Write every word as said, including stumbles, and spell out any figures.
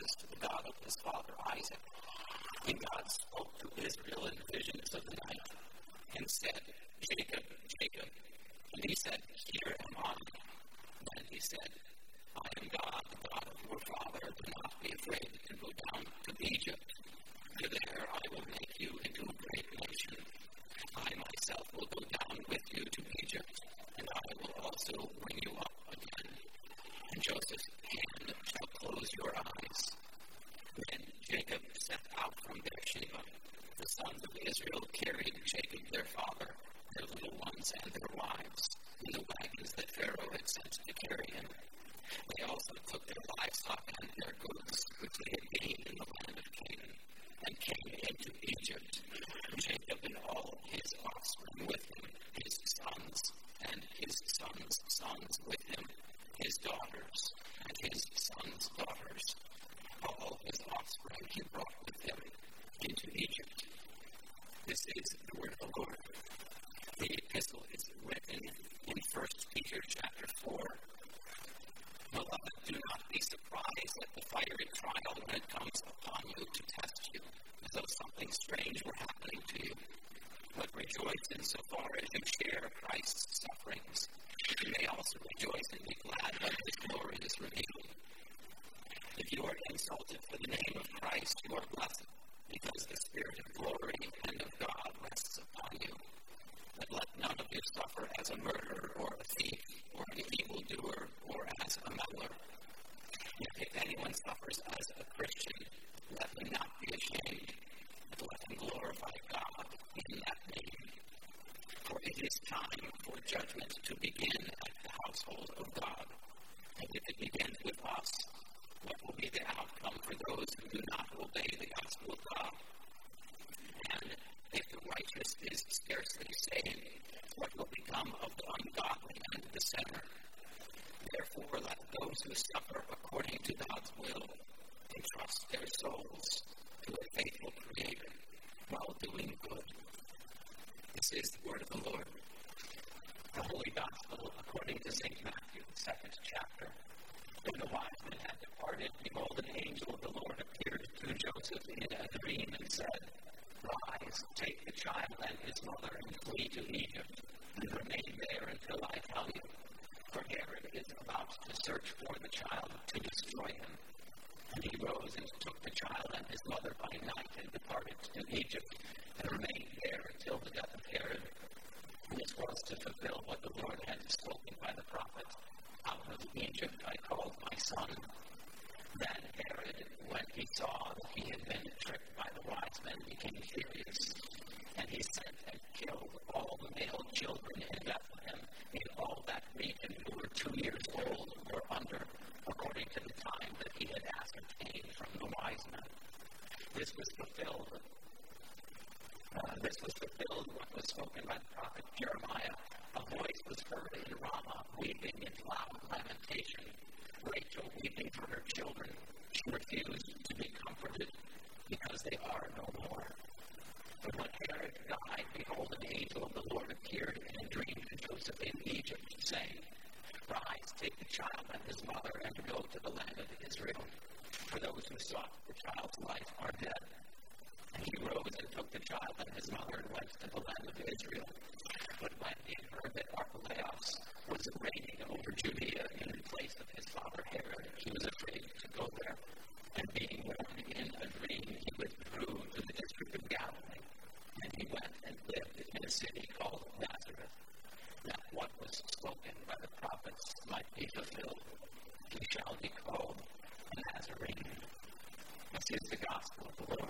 promised to the God of his father Isaac. And God spoke to Israel in visions of the night and said, Jacob, Jacob. And he said, Here am I. Then he said, I am God, the God of your father. Do not be afraid to go down to Egypt. For there I will make you into a great nation. I myself will go down with you to Egypt, and I will also bring you up again. And Joseph's hand shall close your eyes. Then Jacob set out from Beersheba. The sons of Israel carried Jacob their father, their little ones and their wives, in the wagons that Pharaoh had sent to carry him. They also took their livestock and their goods, which they had gained in the land of Canaan, and came into Egypt. Jacob and all his offspring with him, his sons and his sons' sons with him, his daughters and his sons' daughters. All his offspring he brought with him into Egypt. This is the word of the Lord. The epistle is written in First Peter chapter four. Beloved, do not be surprised at the fiery trial when it comes upon you to test you, as though something strange were happening to you. But rejoice insofar as you share Christ's sufferings. You may also rejoice and be glad when his glory is revealed. If you are insulted for the name of Christ, you are blessed, because the Spirit of glory and of God rests upon you. But let none of you suffer as a murderer or a thief or an evildoer or as a meddler. Yet if anyone suffers as a Christian, let him not be ashamed, but let him glorify God in that name. For it is time for judgment to begin at the household of God. And if it begins with us, what will be the outcome for those who do not obey the gospel of God? And if the righteous is scarcely saved, what will become of the ungodly and the sinner? Therefore, let those who suffer according to God's will entrust their souls to a faithful Creator while doing good. This is the word of the Lord. The Holy Gospel according to Saint Matthew, second chapter. When the wise men had departed, behold, an angel of the Lord appeared to Joseph in a dream and said, Rise, take the child and his mother and flee to Egypt, and remain there until I tell you. For Herod is about to search for the child to destroy him. And he rose and took the child and his mother by night and departed to Egypt, and remained there until the death of Herod. And this was to fulfill what the Lord had spoken by the prophet. Out of Egypt I called my son. Then Herod, when he saw that he had been tricked by the wise men, became furious. And he sent and killed all the male children in Bethlehem, in all that region, who were two years old or under, according to the time that he had ascertained from the wise men. This was fulfilled. Uh, this was fulfilled what was spoken by the prophet Jeremiah. A voice was heard in Ramah, weeping in loud lamentation. Rachel weeping for her children. She refused to be comforted, because they are no more. But when Herod died, behold, an angel of the Lord appeared in a dream to Joseph in Egypt, saying, Rise, take the child and his mother, and go to the land of Israel. For those who sought the child's life are dead. And he rose and took the child and his mother and went to the land of Israel. But when he heard that Archelaus was reigning over Judea in place of his father Herod, he was afraid to go there. And being warned in a dream, he withdrew to the district of Galilee. And he went and lived in a city called Nazareth, that what was spoken by the prophets might be fulfilled. He shall be called a Nazarene. This is the gospel of the Lord.